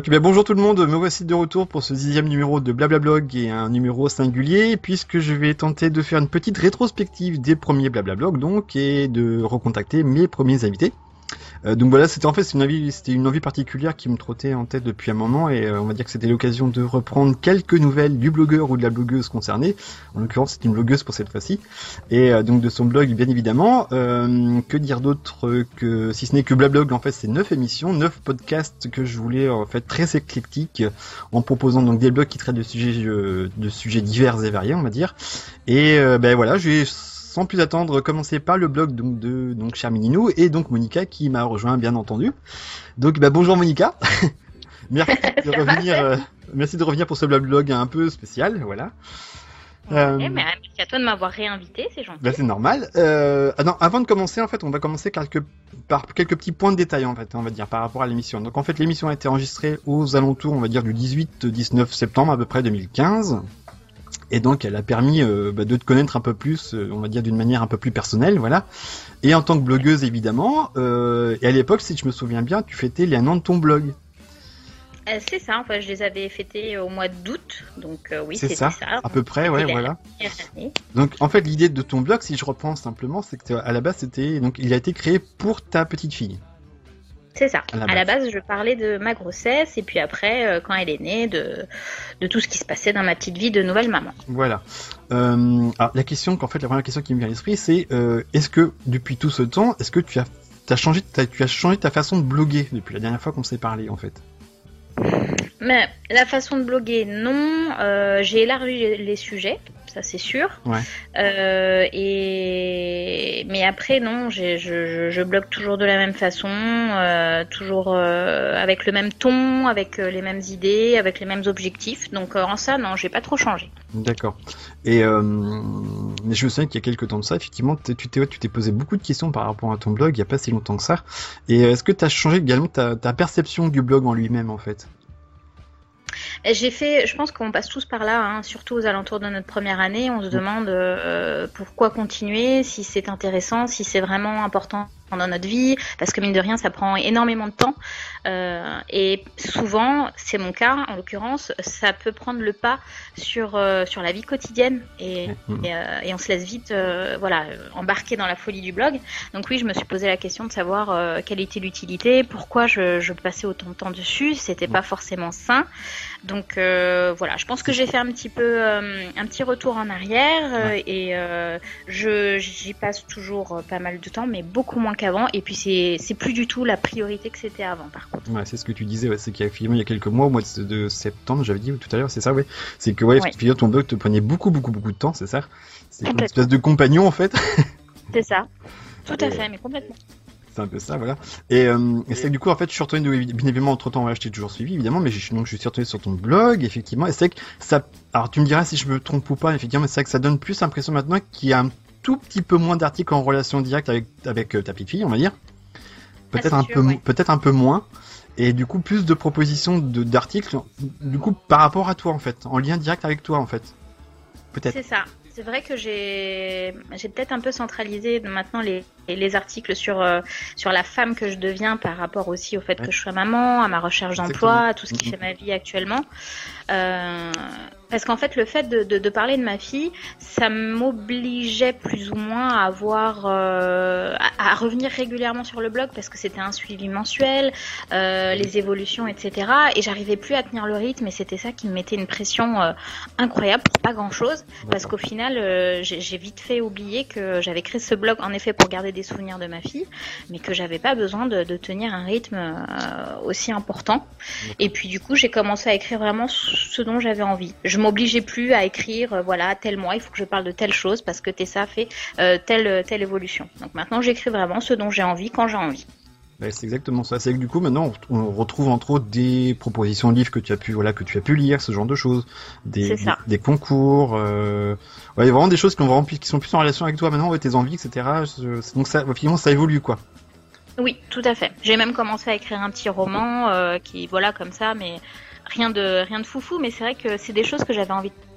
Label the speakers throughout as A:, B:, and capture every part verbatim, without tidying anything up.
A: Donc ben, bonjour tout le monde, me voici de retour pour ce dixième numéro de Blablablog et un numéro singulier puisque je vais tenter de faire une petite rétrospective des premiers Blablablog donc et de recontacter mes premiers invités. Euh, donc voilà, c'était en fait c'est une envie, c'était une envie particulière qui me trottait en tête depuis un moment et euh, on va dire que c'était l'occasion de reprendre quelques nouvelles du blogueur ou de la blogueuse concernée. En l'occurrence, c'est une blogueuse pour cette fois-ci et euh, donc de son blog bien évidemment. Euh, que dire d'autre que si ce n'est que Blablablog en fait c'est neuf émissions, neuf podcasts que je voulais en fait très éclectiques en proposant donc des blogs qui traitent de sujets euh, de sujets divers et variés on va dire. Et euh, ben voilà, je vais sans plus attendre, commencer par le blog donc de donc Charmininou et donc Monica qui m'a rejoint bien entendu. Donc bah bonjour Monica. Merci de revenir euh, merci de revenir pour ce blog un peu spécial, voilà.
B: Ouais, euh, mais merci à toi de m'avoir réinvité, c'est gentil.
A: Bah c'est normal. Euh, ah non, avant de commencer en fait, on va commencer quelques par quelques petits points de détail en fait, on va dire par rapport à l'émission. Donc en fait, l'émission a été enregistrée aux alentours, on va dire du dix-huit dix-neuf septembre à peu près deux mille quinze. Et donc, elle a permis euh, bah, de te connaître un peu plus, euh, on va dire d'une manière un peu plus personnelle, voilà. Et en tant que blogueuse, évidemment. Euh, et à l'époque, si je me souviens bien, tu fêtais les un an de ton blog.
B: Euh, c'est ça, enfin, je les avais fêtés au mois d'août, donc euh, oui,
A: c'est
B: c'était
A: ça,
B: ça.
A: à peu près, ouais, voilà. Donc, en fait, l'idée de ton blog, si je reprends simplement, c'est que à la base, c'était donc il a été créé pour ta petite fille.
B: C'est ça. À la, à la base, je parlais de ma grossesse et puis après, euh, quand elle est née, de, de tout ce qui se passait dans ma petite vie de nouvelle maman.
A: Voilà. Euh, alors, la question, qu'en fait, la première question qui me vient à l'esprit, c'est euh, est-ce que depuis tout ce temps, est-ce que tu as, t'as changé, t'as, tu as changé ta façon de bloguer depuis la dernière fois qu'on s'est parlé, en fait?
B: Mais la façon de bloguer, non. Euh, j'ai élargi les sujets, ça c'est sûr.
A: Ouais.
B: Euh, et mais après non, j'ai, je, je, je blogue toujours de la même façon, euh, toujours euh, avec le même ton, avec euh, les mêmes idées, avec les mêmes objectifs. Donc euh, en ça, non, j'ai pas trop changé.
A: D'accord. Et euh, mais je me souviens qu'il y a quelques temps de ça, effectivement, tu t'es, tu t'es posé beaucoup de questions par rapport à ton blog. Il y a pas si longtemps que ça. Et est-ce que tu as changé également ta, ta perception du blog en lui-même, en fait?
B: J'ai fait, je pense qu'on passe tous par là, hein, surtout aux alentours de notre première année. On se demande euh, pourquoi continuer, si c'est intéressant, si c'est vraiment important dans notre vie, parce que mine de rien, ça prend énormément de temps. Euh, et souvent, c'est mon cas, en l'occurrence, ça peut prendre le pas sur euh, sur la vie quotidienne et, mmh. et, euh, et on se laisse vite, euh, voilà, embarquer dans la folie du blog. Donc oui, je me suis posé la question de savoir euh, quelle était l'utilité, pourquoi je, je passais autant de temps dessus. C'était mmh. pas forcément sain. Donc euh, voilà, je pense que j'ai fait un petit peu euh, un petit retour en arrière euh, ouais. et euh, je j'y passe toujours pas mal de temps, mais beaucoup moins qu'avant. Et puis c'est c'est plus du tout la priorité que c'était avant, par contre.
A: Ouais, c'est ce que tu disais, ouais, c'est qu'il y a finalement il y a quelques mois, au mois de, de septembre, j'avais dit tout à l'heure, c'est ça, ouais. C'est que ouais, ouais. Finalement, ton blog te prenait beaucoup beaucoup beaucoup de temps, c'est ça. C'est une espèce de compagnon en fait.
B: C'est ça, tout à fait, mais complètement.
A: C'est un peu ça, voilà. Et, euh, et c'est que du coup, en fait, je suis retourné, de, bien évidemment, entre temps, ouais, je t'ai toujours suivi, évidemment, mais je, donc, je suis retourné sur ton blog, effectivement, et c'est que ça, alors tu me diras si je me trompe ou pas, effectivement, mais c'est que ça donne plus l'impression maintenant qu'il y a un tout petit peu moins d'articles en relation directe avec, avec euh, ta petite fille, on va dire. Peut-être ah, un sûr, peu, ouais. peut-être un peu moins. Et du coup, plus de propositions de, d'articles, du coup, par rapport à toi, en fait, en lien direct avec toi, en fait. Peut-être.
B: C'est ça. C'est vrai que j'ai, j'ai peut-être un peu centralisé maintenant les, les articles sur, euh, sur la femme que je deviens par rapport aussi au fait ouais. que je sois maman, à ma recherche d'emploi, à tout ce qui fait ma vie actuellement. Euh, parce qu'en fait, le fait de, de, de parler de ma fille, ça m'obligeait plus ou moins à avoir, euh, à, à revenir régulièrement sur le blog parce que c'était un suivi mensuel, euh, les évolutions, et cetera. Et j'arrivais plus à tenir le rythme et c'était ça qui me mettait une pression euh, incroyable pour pas grand-chose. Parce qu'au final, euh, j'ai, j'ai vite fait oublier que j'avais créé ce blog en effet pour garder des souvenirs de ma fille, mais que j'avais pas besoin de, de tenir un rythme euh, aussi important. Et puis du coup, j'ai commencé à écrire vraiment ce dont j'avais envie. Je m'obligeais plus à écrire, euh, voilà, tel mois, il faut que je parle de telle chose parce que Tessa fait euh, telle, telle évolution. Donc maintenant, j'écris vraiment ce dont j'ai envie quand j'ai envie.
A: Ouais, c'est exactement ça. C'est que du coup, maintenant, on retrouve entre autres des propositions de livres que tu as pu, voilà, que tu as pu lire, ce genre de choses, des, des, des concours, euh... ouais, vraiment des choses qui, ont vraiment, qui sont plus en relation avec toi maintenant, avec tes envies, et cetera. Donc ça, finalement, ça évolue, quoi.
B: Oui, tout à fait. J'ai même commencé à écrire un petit roman euh, qui, voilà, comme ça, mais rien de rien de foufou. Mais c'est vrai que c'est des choses que j'avais envie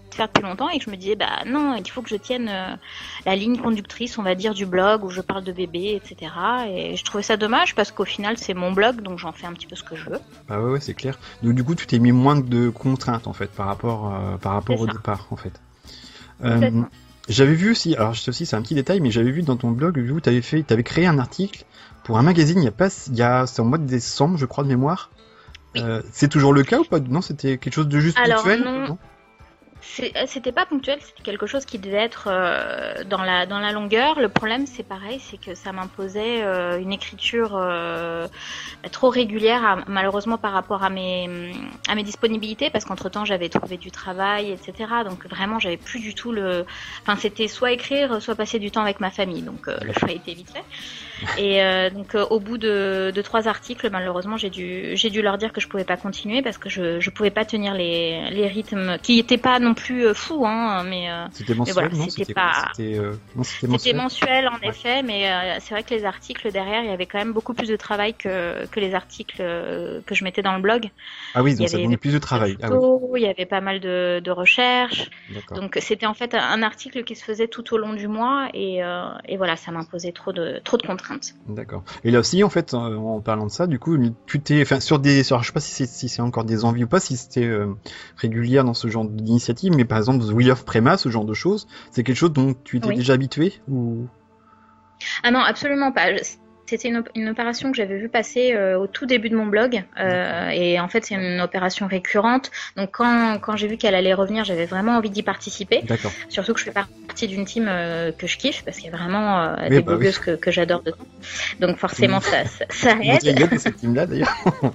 B: faire depuis longtemps et que je me disais bah non, il faut que je tienne euh, la ligne conductrice, on va dire, du blog où je parle de bébé, et cetera. Et je trouvais ça dommage parce qu'au final c'est mon blog, donc j'en fais un petit peu ce que je veux.
A: Ah ouais, ouais c'est clair. Donc du coup tu t'es mis moins de contraintes en fait par rapport euh, par rapport au départ en fait. Euh, j'avais vu aussi, alors je sais aussi c'est un petit détail, mais j'avais vu dans ton blog où tu avais fait, tu avais créé un article pour un magazine il y a pas, il y a c'est en mois de décembre je crois de mémoire.
B: Oui.
A: Euh, c'est toujours le cas ou pas? Non, c'était quelque chose de juste
B: alors,
A: ponctuel?
B: Non. non C'était pas ponctuel, c'était quelque chose qui devait être euh, dans la dans la longueur. Le problème, c'est pareil, c'est que ça m'imposait euh, une écriture euh, trop régulière, à, malheureusement par rapport à mes à mes disponibilités, parce qu'entre temps j'avais trouvé du travail, et cetera. Donc vraiment, j'avais plus du tout le. Enfin, c'était soit écrire, soit passer du temps avec ma famille. Donc euh, le choix était vite fait. Et euh, donc euh, au bout de, de trois articles, malheureusement, j'ai dû j'ai dû leur dire que je pouvais pas continuer parce que je je pouvais pas tenir les les rythmes qui étaient pas non plus euh, fous, hein, mais euh,
A: c'était mensuel,
B: mais voilà,
A: non
B: c'était pas
A: c'était euh, non, c'était
B: mensuel.
A: mensuel
B: mensuel en ouais. effet, mais euh, c'est vrai que les articles derrière, il y avait quand même beaucoup plus de travail que que les articles euh, que je mettais dans le blog.
A: Ah oui, donc ça demandait plus de travail.
B: De photos, ah oui. Il y avait pas mal de de recherches.
A: D'accord.
B: Donc c'était en fait un article qui se faisait tout au long du mois et euh, et voilà, ça m'imposait trop de trop de contraintes.
A: D'accord. Et là aussi, en fait, en parlant de ça, du coup, tu t'es, enfin, sur des, sur, je sais pas si c'est, si c'est encore des envies ou pas, si c'était euh, régulière dans ce genre d'initiative, mais par exemple, The Wheel of Prema, ce genre de choses, c'est quelque chose dont tu étais oui. déjà habitué ou?
B: Ah non, absolument pas. C'était une, une opération que j'avais vue passer euh, au tout début de mon blog euh, et en fait c'est une opération récurrente. Donc quand, quand j'ai vu qu'elle allait revenir, j'avais vraiment envie d'y participer.
A: D'accord.
B: Surtout que je fais partie d'une team euh, que je kiffe parce qu'il y a vraiment euh, oui, des bah blogueuses oui. que, que j'adore dedans. Donc forcément ça, ça, ça aide.
A: Vous êtes de cette team-là d'ailleurs.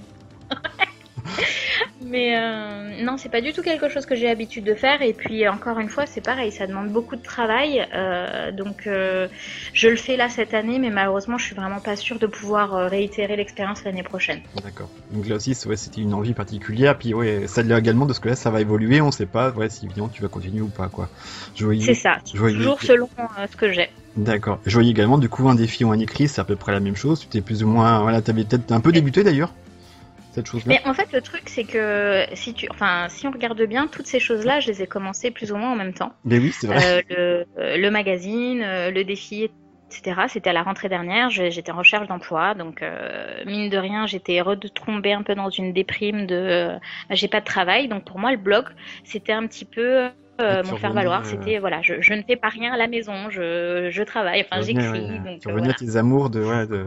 B: Mais euh, non, c'est pas du tout quelque chose que j'ai l'habitude de faire. Et puis encore une fois, c'est pareil, ça demande beaucoup de travail. Euh, donc euh, je le fais là cette année, mais malheureusement, je suis vraiment pas sûre de pouvoir euh, réitérer l'expérience l'année prochaine.
A: D'accord. Donc là aussi, ouais, c'était une envie particulière. Puis ouais, ça l'est également de ce que là, ça va évoluer. On sait pas, ouais, si évidemment tu vas continuer ou pas, quoi.
B: Je voyais, c'est ça. Je voyais... Toujours selon euh, ce que j'ai.
A: D'accord. Je voyais également du coup un défi ou un écrit, c'est à peu près la même chose. Tu t'es plus ou moins, voilà, t'avais peut-être un peu débuté d'ailleurs. Cette chose-là.
B: Mais en fait, le truc, c'est que si tu, enfin, si on regarde bien, toutes ces choses-là, je les ai commencées plus ou moins en même temps.
A: Mais oui, c'est vrai.
B: Euh, le, le magazine, le défi, et cetera. C'était à la rentrée dernière. J'étais en recherche d'emploi, donc euh, mine de rien, j'étais retombée un peu dans une déprime de, euh, j'ai pas de travail. Donc pour moi, le blog, c'était un petit peu Euh, mon faire valoir, euh... c'était voilà, je, je ne fais pas rien à la maison, je, je travaille, enfin j'écris.
A: Ouais,
B: donc
A: tu revenais à tes amours de, ouais, de...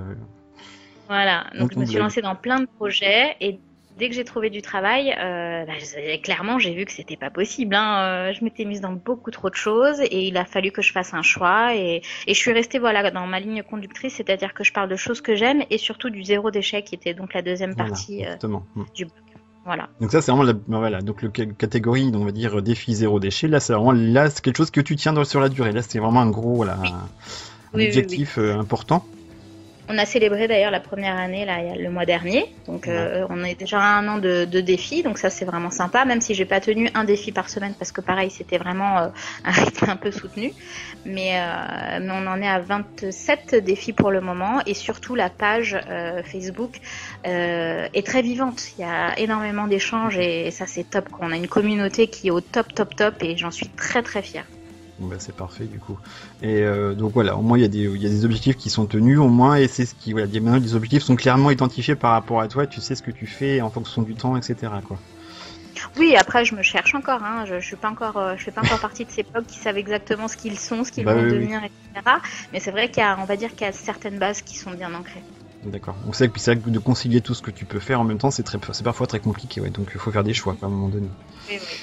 B: Voilà, donc je me suis blog. lancée dans plein de projets et dès que j'ai trouvé du travail, euh, bah, clairement j'ai vu que c'était pas possible. Hein. Je m'étais mise dans beaucoup trop de choses et il a fallu que je fasse un choix et, et je suis restée voilà dans ma ligne conductrice, c'est-à-dire que je parle de choses que j'aime et surtout du zéro déchet qui était donc la deuxième voilà, partie euh, du blog. Voilà.
A: Donc ça c'est vraiment la voilà donc le catégorie on va dire défi zéro déchet là c'est vraiment là c'est quelque chose que tu tiens dans, sur la durée là c'est vraiment un gros voilà oui. un, un oui, objectif oui, oui. Euh, important.
B: On a célébré d'ailleurs la première année là le mois dernier, donc ouais. euh, on est déjà à un an de, de défi, donc ça c'est vraiment sympa, même si j'ai pas tenu un défi par semaine parce que pareil c'était vraiment euh, un rythme un peu soutenu, mais, euh, mais on en est à vingt-sept défis pour le moment et surtout la page euh, Facebook euh, est très vivante, il y a énormément d'échanges et, et ça c'est top, on a une communauté qui est au top top top et j'en suis très très fière.
A: Bon bah c'est parfait du coup. Et euh, donc voilà, au moins il y a des il y a des objectifs qui sont tenus au moins et c'est ce qui voilà, maintenant les objectifs sont clairement identifiés par rapport à toi, tu sais ce que tu fais en fonction du temps, et cetera quoi.
B: Oui, après je me cherche encore, hein. je, je suis pas encore, je fais pas encore partie de ces blogs qui savent exactement ce qu'ils sont, ce qu'ils bah, vont oui, devenir, oui. et cetera. Mais c'est vrai qu'il y a, on va dire qu'il y a certaines bases qui sont bien ancrées.
A: D'accord. Donc c'est vrai que de concilier tout ce que tu peux faire en même temps, c'est très, c'est parfois très compliqué, ouais. Donc il faut faire des choix quoi, à un moment donné. Oui, oui.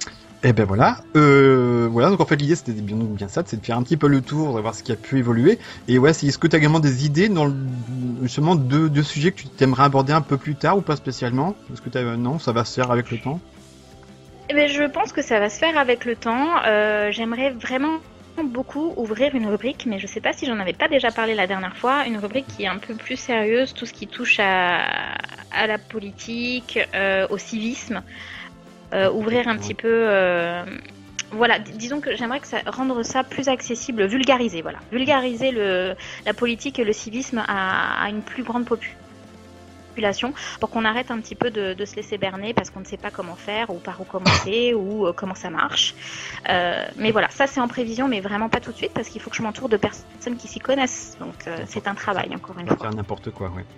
A: Et ben voilà, euh, voilà. Donc en fait l'idée c'était bien, bien ça, c'est de faire un petit peu le tour, de voir ce qui a pu évoluer. Et ouais, est-ce que tu as également des idées dans le, justement de, de sujets que tu t'aimerais aborder un peu plus tard ou pas spécialement? Est-ce que t'as, non, ça va se faire avec le temps?
B: Eh ben je pense que ça va se faire avec le temps. Euh, j'aimerais vraiment beaucoup ouvrir une rubrique, mais je sais pas si j'en avais pas déjà parlé la dernière fois, une rubrique qui est un peu plus sérieuse, tout ce qui touche à, à la politique, euh, au civisme. Euh, ouvrir un petit peu, euh, voilà, d- disons que j'aimerais que ça rendre ça plus accessible, vulgariser, voilà, vulgariser le la politique et le civisme à, à une plus grande population population pour qu'on arrête un petit peu de, de se laisser berner parce qu'on ne sait pas comment faire ou par où commencer ou euh, comment ça marche. Euh, mais voilà, ça c'est en prévision, mais vraiment pas tout de suite parce qu'il faut que je m'entoure de personnes qui s'y connaissent. Donc euh, c'est un travail, encore une
A: Pas
B: fois.
A: faire n'importe quoi, ouais.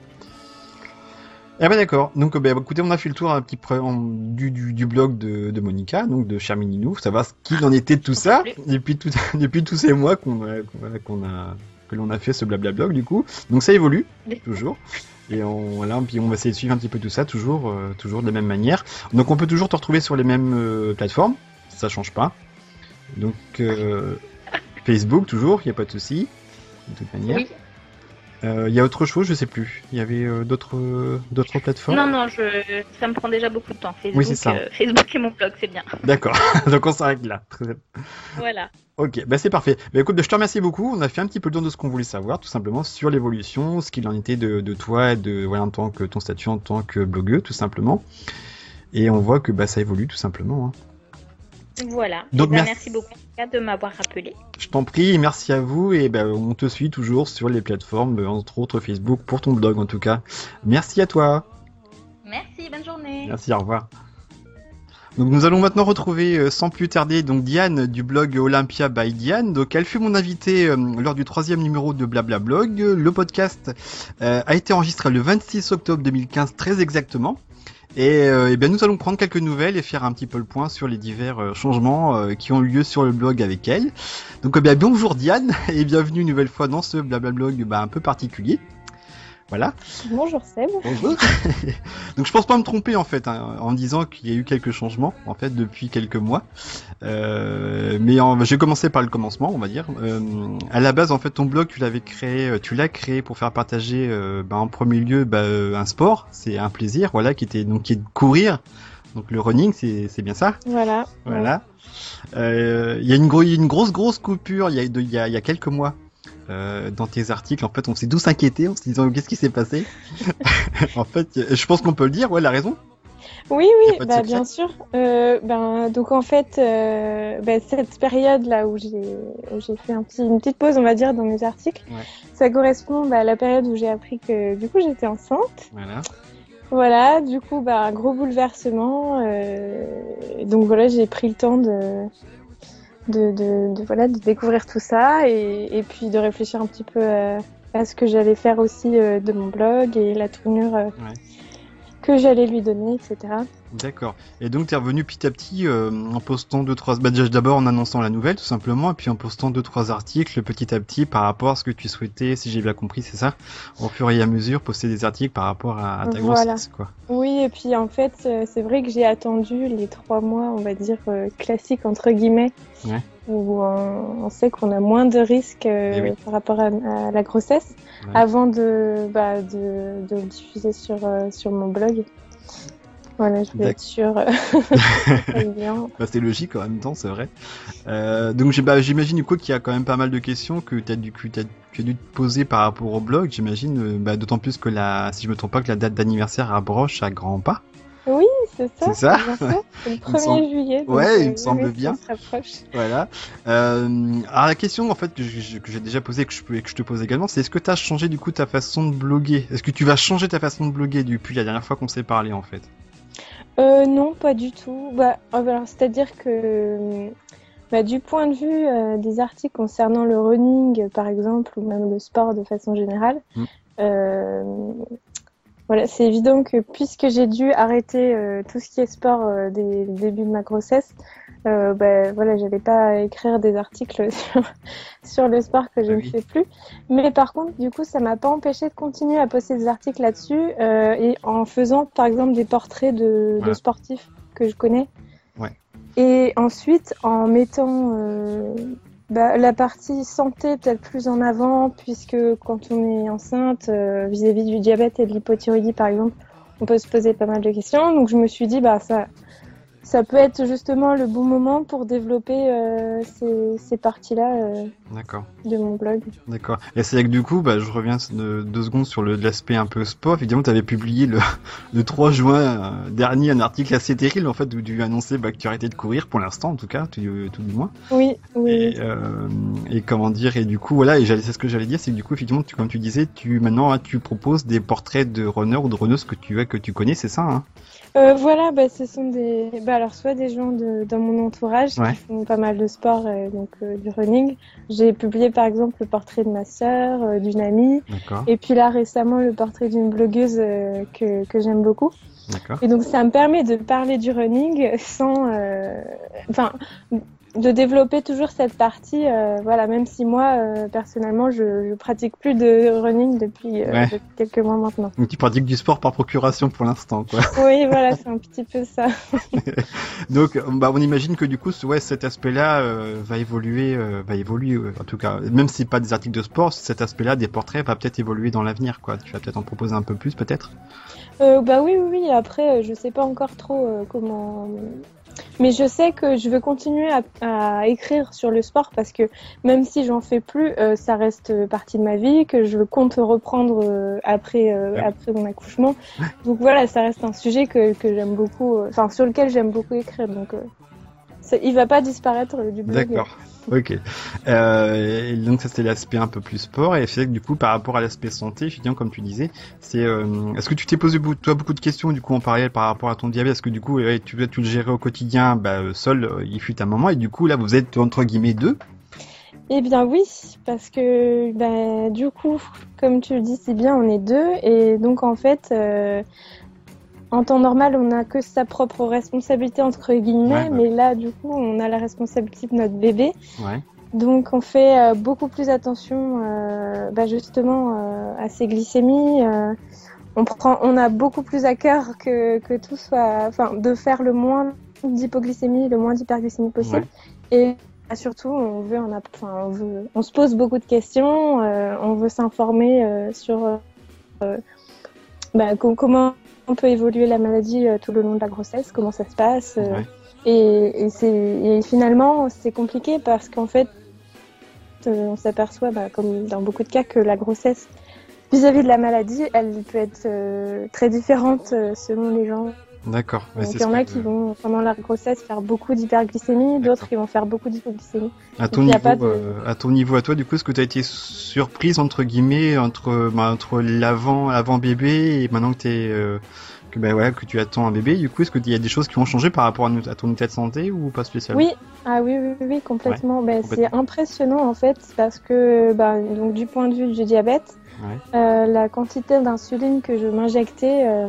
A: Eh ben d'accord. Donc, bah, écoutez, on a fait le tour un petit peu du, du, du blog de, de Monica, donc de Charmininou, savoir ce qu'il en était de tout ça depuis, tout, depuis tous ces mois qu'on a, qu'on a, que l'on a fait ce blablablog du coup. Donc ça évolue toujours. Et on, voilà, puis on va essayer de suivre un petit peu tout ça, toujours, euh, toujours de la même manière. Donc on peut toujours te retrouver sur les mêmes euh, plateformes, ça change pas. Donc euh, Facebook toujours, il n'y a pas de souci, de toute manière.
B: Oui.
A: Il euh, y a autre chose, je sais plus. Il y avait euh, d'autres euh, d'autres plateformes.
B: Non, non, je... ça me prend déjà beaucoup de temps. Facebook,
A: oui, c'est ça.
B: Euh, Facebook et mon blog, c'est bien.
A: D'accord. Donc on s'arrête là.
B: Voilà.
A: Ok, bah c'est parfait. Bah écoute, bah, je te remercie beaucoup. On a fait un petit peu le tour de ce qu'on voulait savoir, tout simplement sur l'évolution, ce qu'il en était de, de toi, de voilà, en tant que ton statut en tant que blogueux, tout simplement. Et on voit que bah ça évolue tout simplement. Hein.
B: Voilà.
A: Donc,
B: bah,
A: merci...
B: merci beaucoup de m'avoir rappelé.
A: Je t'en prie, merci à vous et ben on te suit toujours sur les plateformes, entre autres Facebook, pour ton blog en tout cas. Merci à toi.
B: Merci, bonne journée.
A: Merci, au revoir. Donc nous allons maintenant retrouver euh, sans plus tarder donc Diane du blog Olympia by Diane. Donc elle fut mon invitée euh, lors du troisième numéro de Blablablog. Le podcast euh, a été enregistré le vingt-six octobre deux mille quinze très exactement. Et, euh, et bien nous allons prendre quelques nouvelles et faire un petit peu le point sur les divers euh, changements euh, qui ont eu lieu sur le blog avec elle. Donc euh, bien bonjour Diane et bienvenue une nouvelle fois dans ce blablablog bah, un peu particulier. Voilà.
C: Bonjour Seb.
A: Bonjour. Donc je pense pas me tromper en fait hein, en disant qu'il y a eu quelques changements en fait depuis quelques mois. Euh, mais en, j'ai commencé par le commencement on va dire. Euh, à la base en fait ton blog tu l'avais créé, tu l'as créé pour faire partager euh, bah, en premier lieu bah, un sport, c'est un plaisir voilà qui était donc qui est de courir. Donc le running c'est c'est bien ça.
C: Voilà.
A: Voilà. Il ouais. euh, y a une, gro- une grosse grosse coupure il y a il y a il y a quelques mois. Euh, dans tes articles, en fait, on s'est tous inquiétés en se disant qu'est-ce qui s'est passé. En fait, je pense qu'on peut le dire, ouais, la raison.
C: Oui, oui, bah, bien sûr. Euh, ben, donc en fait, euh, bah, cette période-là où j'ai, où j'ai fait un petit, une petite pause, on va dire, dans mes articles, ouais. Ça correspond bah, à la période où j'ai appris que du coup j'étais enceinte.
A: Voilà.
C: Voilà, du coup, bah, un gros bouleversement. Euh, donc voilà, j'ai pris le temps de De, de, de, voilà, de découvrir tout ça et, et puis de réfléchir un petit peu à, à ce que j'allais faire aussi euh, de mon blog et la tournure euh, ouais. que j'allais lui donner, et cetera.
A: D'accord. Et donc tu es revenu petit à petit euh, en postant deux trois bah, déjà d'abord en annonçant la nouvelle tout simplement et puis en postant deux trois articles petit à petit par rapport à ce que tu souhaitais, si j'ai bien compris, c'est ça, au fur et à mesure poster des articles par rapport à, à ta
C: voilà.
A: grossesse quoi.
C: Oui, et puis en fait, c'est vrai que j'ai attendu les trois mois, on va dire euh, classiques entre guillemets. Ouais. Où on, on sait qu'on a moins de risques euh, oui. par rapport à, à la grossesse ouais. avant de, bah, de, de le diffuser sur, euh, sur mon blog. Voilà, je vais être sûre.
A: bah, c'est logique en même temps, c'est vrai. Euh, donc bah, j'imagine du coup qu'il y a quand même pas mal de questions que t'as dû, que t'as, tu as dû te poser par rapport au blog, j'imagine, bah, d'autant plus que la, si je me trompe pas, que la date d'anniversaire approche à grands pas.
C: Oui, c'est ça.
A: C'est ça.
C: C'est le premier semble... juillet. Donc
A: ouais,
C: euh,
A: il me semble
C: oui,
A: bien.
C: Ça se rapproche.
A: Voilà. Euh, alors la question en fait que j'ai, que j'ai déjà posée, que je, que je te pose également, c'est est-ce que tu as changé du coup ta façon de bloguer ? Est-ce que tu vas changer ta façon de bloguer depuis la dernière fois qu'on s'est parlé en fait ?
C: Euh, non, pas du tout. Bah, alors, c'est-à-dire que bah, du point de vue euh, des articles concernant le running, par exemple, ou même le sport de façon générale, mmh. euh, voilà, c'est évident que puisque j'ai dû arrêter euh, tout ce qui est sport euh, dès le début de ma grossesse, euh, bah, voilà, j'allais pas écrire des articles sur, sur le sport que je ah, ne oui. fais plus. Mais par contre, du coup, ça m'a pas empêché de continuer à poster des articles là-dessus euh, et en faisant, par exemple, des portraits de, voilà. de sportifs que je connais.
A: Ouais.
C: Et ensuite, en mettant euh, bah, la partie santé peut-être plus en avant, puisque quand on est enceinte, euh, vis-à-vis du diabète et de l'hypothyroïdie, par exemple, on peut se poser pas mal de questions. Donc, je me suis dit, bah ça... ça peut être justement le bon moment pour développer euh, ces, ces parties-là euh,
A: D'accord.
C: de mon blog.
A: D'accord. Et c'est vrai que du coup, bah, je reviens de, deux secondes sur le, l'aspect un peu sport. Évidemment, tu avais publié le, le trois juin euh, dernier un article assez terrible en fait où tu annonçais bah, que tu arrêtais de courir pour l'instant, en tout cas, tout, tout du moins.
C: Oui, oui.
A: Et, euh, et comment dire, et du coup, voilà, et j'allais, c'est ce que j'allais dire, c'est que du coup, effectivement, tu, comme tu disais, tu maintenant, hein, tu proposes des portraits de runners ou de runneuses que tu que tu connais, c'est ça, hein?
C: Euh, voilà, bah, ce sont des, bah, alors soit des gens de, dans mon entourage
A: Ouais.
C: qui font pas mal de sport, euh, donc euh, du running. J'ai publié par exemple le portrait de ma sœur, euh, d'une amie,
A: D'accord.
C: et puis là récemment le portrait d'une blogueuse euh, que que j'aime beaucoup.
A: D'accord.
C: Et donc ça me permet de parler du running sans, euh, enfin, de développer toujours cette partie. Euh, voilà, même si moi euh, personnellement je, je pratique plus de running depuis, euh,
A: Ouais.
C: depuis quelques mois maintenant.
A: Donc tu pratiques du sport par procuration pour l'instant, quoi.
C: Oui, voilà, c'est un petit peu ça.
A: Donc, bah, on imagine que du coup, ouais, cet aspect-là euh, va évoluer, euh, va évoluer, euh, en tout cas, même si pas des articles de sport, cet aspect-là des portraits va peut-être évoluer dans l'avenir, quoi. Tu vas peut-être en proposer un peu plus, peut-être.
C: Euh, bah oui, oui, oui. Après, euh, je sais pas encore trop euh, comment. Mais je sais que je veux continuer à, à écrire sur le sport parce que même si j'en fais plus, euh, ça reste partie de ma vie, que je compte reprendre euh, après euh,
A: Ouais.
C: après mon accouchement. Donc voilà, ça reste un sujet que, que j'aime beaucoup, euh, enfin sur lequel j'aime beaucoup écrire. Donc euh, ça, il va pas disparaître euh, du blog.
A: D'accord. Ok. Euh, et donc ça c'était l'aspect un peu plus sport et c'est vrai que du coup par rapport à l'aspect santé, effectivement comme tu disais, c'est euh, est-ce que tu t'es posé beaucoup, toi beaucoup de questions du coup en parallèle par rapport à ton diabète, est-ce que du coup ouais, tu tu le gérais au quotidien, bah seul, euh, il fut un moment et du coup là vous êtes entre guillemets deux.
C: Eh bien oui, parce que ben, du coup, comme tu le dis si bien, on est deux et donc en fait, euh, en temps normal, on n'a que sa propre responsabilité entre guillemets,
A: Ouais, ouais.
C: mais là du coup, on a la responsabilité de notre bébé.
A: Ouais.
C: Donc on fait euh, beaucoup plus attention euh, bah, justement euh, à ses glycémies. Euh, on prend, on a beaucoup plus à cœur que, que tout soit, enfin, de faire le moins d'hypoglycémie, le moins d'hyperglycémie possible.
A: Ouais.
C: Et bah, surtout, on veut, en, app- enfin, on veut, on se pose beaucoup de questions. Euh, on veut s'informer euh, sur euh, bah, com- comment on peut évoluer la maladie euh, tout le long de la grossesse, comment ça se passe. euh,
A: Ouais.
C: et, et, c'est, et finalement, c'est compliqué parce qu'en fait, euh, on s'aperçoit, bah, comme dans beaucoup de cas, que la grossesse, vis-à-vis de la maladie, elle peut être euh, très différente euh, selon les gens.
A: D'accord. Ouais,
C: Donc
A: c'est
C: il y
A: ce
C: en a
A: que-
C: qui vont, pendant la grossesse, faire beaucoup d'hyperglycémie, d'autres qui vont faire beaucoup d'hypoglycémie.
A: À ton,
C: Donc, il y a
A: niveau,
C: pas de-
A: euh, à ton niveau, à toi, du coup, est-ce que tu as été surprise, entre guillemets, entre, bah, entre l'avant, avant bébé et maintenant que, t'es, euh, que, bah, ouais, que tu attends un bébé, du coup, est-ce qu'il y a des choses qui ont changé par rapport à, no- à ton état de santé ou pas spécialement?
C: Oui, ah oui, oui, oui, oui, complètement. Ben,
A: complètement.
C: c'est impressionnant en fait, parce que bah, donc, du point de vue du diabète,
A: Ouais.
C: euh, la quantité d'insuline que je m'injectais euh,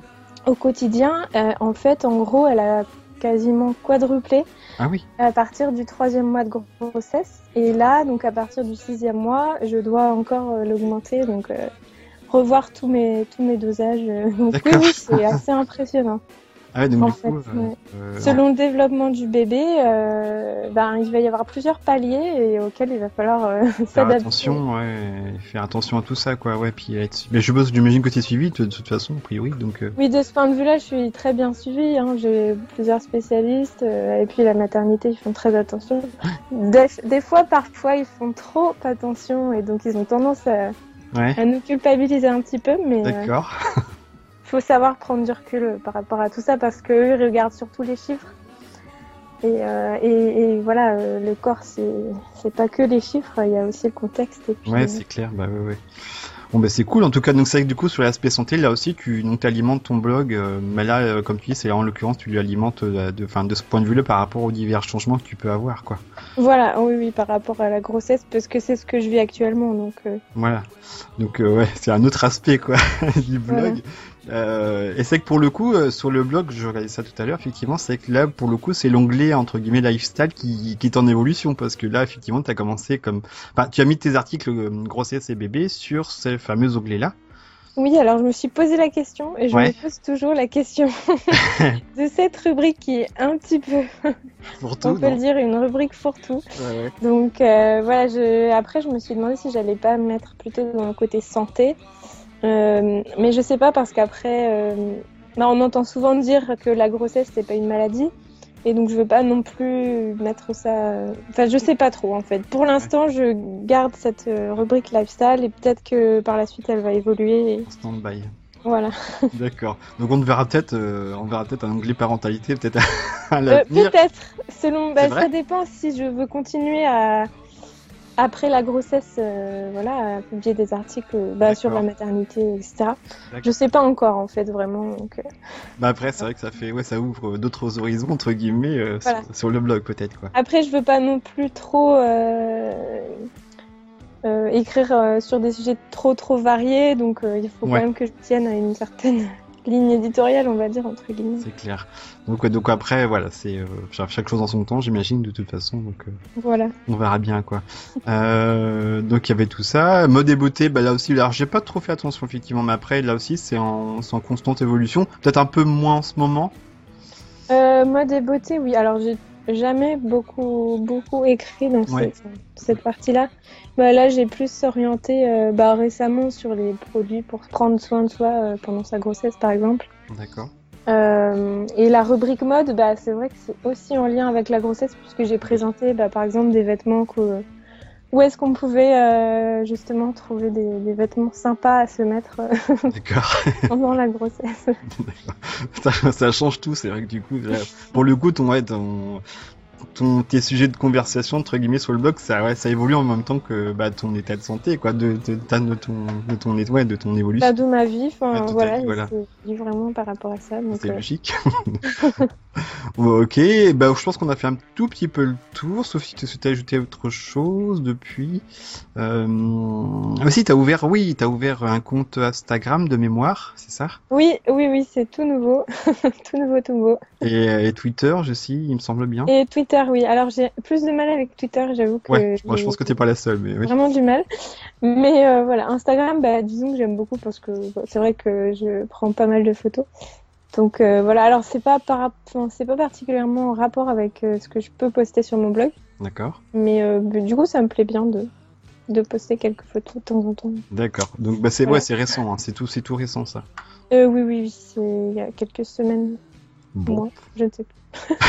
C: au quotidien, euh, en fait, en gros, elle a quasiment quadruplé
A: Ah oui.
C: à partir du troisième mois de grossesse. Et là, donc à partir du sixième mois, je dois encore euh, l'augmenter, donc euh, revoir tous mes tous mes dosages. euh. Donc oui,
A: D'accord.
C: oui, c'est assez impressionnant.
A: Ah ouais, donc
C: En
A: du
C: fait,
A: coup, euh,
C: ouais.
A: euh,
C: Selon le développement du bébé, euh, ben il va y avoir plusieurs paliers et auxquels il va falloir euh,
A: faire
C: s'adapter.
A: attention, ouais, faire attention à tout ça, quoi, ouais, puis être... Mais je suppose, j'imagine que t'es suivi de, de toute façon, a priori, donc. Euh...
C: Oui, de ce point de vue-là, je suis très bien suivie. Hein. J'ai plusieurs spécialistes euh, et puis la maternité, ils font très attention. Des, des fois, parfois, ils font trop attention et donc ils ont tendance à,
A: Ouais.
C: à nous culpabiliser un petit peu, mais il
A: D'accord.
C: euh, faut savoir prendre du recul par rapport à tout ça parce qu'eux, ils regardent surtout les chiffres. Et, euh, et, et voilà, euh, le corps, c'est c'est pas que les chiffres, il y a aussi le contexte. Et puis,
A: Ouais,
C: euh,
A: c'est clair, bah ouais, ouais. Bon bah c'est cool en tout cas, donc c'est vrai que du coup sur l'aspect santé là aussi tu donc alimentes ton blog, euh, mais là euh, comme tu dis c'est en l'occurrence tu l'alimentes euh, de, enfin, de ce point de vue là par rapport aux divers changements que tu peux avoir quoi.
C: Voilà, oui, oui, par rapport à la grossesse, parce que c'est ce que je vis actuellement, donc. Euh...
A: Voilà, donc euh, ouais c'est un autre aspect quoi du blog.
C: Voilà.
A: Euh, et c'est que pour le coup euh, sur le blog, je regardais ça tout à l'heure, effectivement c'est que là pour le coup c'est l'onglet entre guillemets lifestyle qui, qui est en évolution parce que là effectivement tu as commencé comme, enfin tu as mis tes articles euh, grossesse et bébé sur ces fameux onglets là.
C: Oui, alors je me suis posé la question et je
A: Ouais.
C: me pose toujours la question de cette rubrique qui est un petit peu,
A: Pour tout,
C: on peut
A: non
C: le dire, une rubrique fourre-tout.
A: Ouais, ouais.
C: Donc euh, voilà, je... après je me suis demandé si j'allais pas me mettre plutôt dans le côté santé, euh, mais je sais pas parce qu'après, euh... bah, on entend souvent dire que la grossesse c'est pas une maladie. et donc je veux pas non plus mettre ça. Enfin, je sais pas trop en fait. Pour l'instant, je garde cette rubrique lifestyle et peut-être que par la suite elle va évoluer. Et...
A: Stand-by.
C: Voilà.
A: D'accord. Donc on verra peut-être, euh, on verra peut-être un onglet parentalité peut-être à, à l'avenir.
C: Euh, peut-être. Selon, bah, ça dépend si je veux continuer à après la grossesse, euh, voilà, à publier des articles bah, sur la maternité, et cetera. Je sais pas encore en fait vraiment. Donc, euh...
A: Bah après c'est vrai que ça fait, ouais, ça ouvre d'autres horizons entre guillemets euh, voilà. sur, sur le blog peut-être quoi.
C: Après je veux pas non plus trop. Euh... Euh, écrire euh, sur des sujets trop trop variés, donc euh, il faut ouais. quand même que je tienne à une certaine ligne éditoriale, on va dire, entre guillemets.
A: C'est clair. Donc, ouais, donc après, voilà, c'est euh, chaque chose en son temps, j'imagine, de toute façon. Donc, euh,
C: voilà.
A: On verra bien, quoi. euh, donc, il y avait tout ça. Mode et beauté, bah, là aussi, alors, j'ai pas trop fait attention, effectivement, mais après, là aussi, c'est en, en constante évolution. Peut-être un peu moins en ce moment.
C: Euh, mode et beauté, oui. Alors, j'ai jamais beaucoup beaucoup écrit dans ouais. cette, cette partie-là. Bah, là, j'ai plus orienté euh, bah, récemment sur les produits pour prendre soin de soi euh, pendant sa grossesse, par exemple.
A: D'accord.
C: Euh, et la rubrique mode, bah, c'est vrai que c'est aussi en lien avec la grossesse puisque j'ai présenté, bah, par exemple, des vêtements que... où est-ce qu'on pouvait euh, justement trouver des, des vêtements sympas à se mettre euh,
A: D'accord.
C: pendant la grossesse.
A: ça, ça change tout, c'est vrai que du coup, pour le coup, ton, ouais, ton, ton, tes sujets de conversation, entre guillemets, sur le blog, ça, ouais, ça évolue en même temps que bah, ton état de santé, quoi, de, de, de, de, ton, de, ton, ouais, de ton évolution.
C: Bah, de ma vie, enfin,
A: ouais,
C: voilà,
A: vie, voilà.
C: c'est vraiment par rapport à ça.
A: C'est
C: euh...
A: logique. Ok, bah, je pense qu'on a fait un tout petit peu le tour, sauf si tu as ajouté autre chose depuis. Euh... Ah, si, t'as ouvert, oui, t'as ouvert un compte Instagram de mémoire, c'est ça?
C: Oui, oui, oui, c'est tout nouveau, tout nouveau, tout nouveau.
A: Et, et Twitter, je sais, il me semble bien.
C: Et Twitter, oui. Alors j'ai plus de mal avec Twitter, j'avoue que.
A: Ouais, moi, je pense que t'es pas la seule, mais oui.
C: Vraiment du mal. Mais euh, voilà, Instagram, bah, disons que j'aime beaucoup parce que bah, c'est vrai que je prends pas mal de photos. Donc euh, voilà, alors c'est pas par, enfin, c'est pas particulièrement en rapport avec euh, ce que je peux poster sur mon blog.
A: D'accord.
C: Mais euh, du coup, ça me plaît bien de de poster quelques photos de temps en temps.
A: D'accord. Donc bah c'est
C: voilà.
A: ouais, c'est récent, hein. c'est tout, c'est tout récent ça.
C: Euh, oui, oui, oui, c'est il y a quelques semaines.
A: Bon.
C: Moi, je ne sais plus.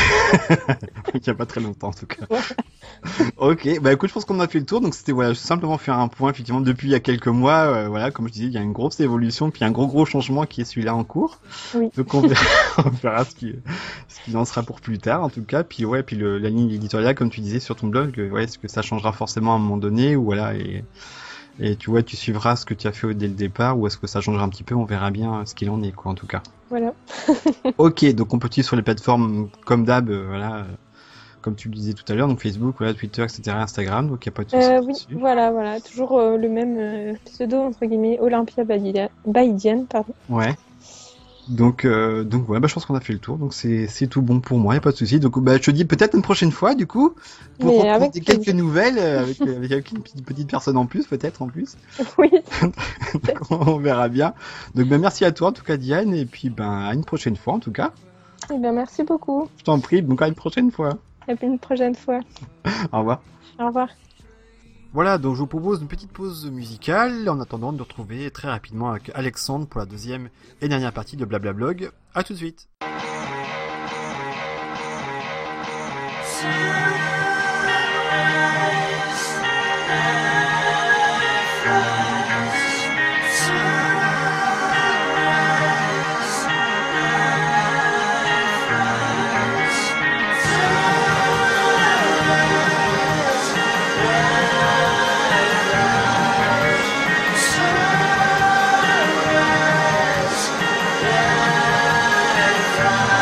A: Il n'y a pas très longtemps en tout cas.
C: Voilà.
A: Ok, bah écoute, je pense qu'on a fait le tour, donc c'était voilà, simplement faire un point effectivement depuis il y a quelques mois, euh, voilà, comme je disais, il y a une grosse évolution, puis un gros gros changement qui est celui-là en cours.
C: Oui.
A: Donc on verra, on verra ce qui ce qu'il en sera pour plus tard en tout cas, puis ouais, puis le, la ligne éditoriale comme tu disais sur ton blog, ouais, est-ce que ça changera forcément à un moment donné ou voilà et et tu vois, tu suivras ce que tu as fait dès le départ ou est-ce que ça changera un petit peu, on verra bien ce qu'il en est quoi en tout cas.
C: Voilà.
A: Ok, donc on peut utiliser sur les plateformes comme d'hab, euh, voilà. Euh, comme tu le disais tout à l'heure, donc Facebook, voilà, Twitter, et cetera, Instagram, donc il n'y a pas de souci.
C: Euh, oui, voilà, voilà, toujours euh, le même euh, pseudo, entre guillemets, Olympia Baïdienne, pardon.
A: Ouais. Donc, euh, donc ouais, bah, je pense qu'on a fait le tour, donc c'est, c'est tout bon pour moi, il n'y a pas de souci. Donc, bah, je te dis peut-être une prochaine fois, du coup, pour
C: Mais
A: reprendre
C: avec
A: quelques
C: plaisir.
A: nouvelles, euh, avec, avec, avec une petite, petite personne en plus, peut-être en plus.
C: Oui.
A: Donc, on verra bien. Donc, bah, merci à toi, en tout cas, Diane, et puis, ben, à une prochaine fois, en tout cas.
C: Eh bien, merci beaucoup.
A: Je t'en prie, donc à une prochaine fois.
C: Et puis une prochaine fois.
A: Au revoir.
C: Au revoir.
A: Voilà, donc je vous propose une petite pause musicale en attendant de retrouver très rapidement avec Alexandre pour la deuxième et dernière partie de Blablablog. À tout de suite.
D: From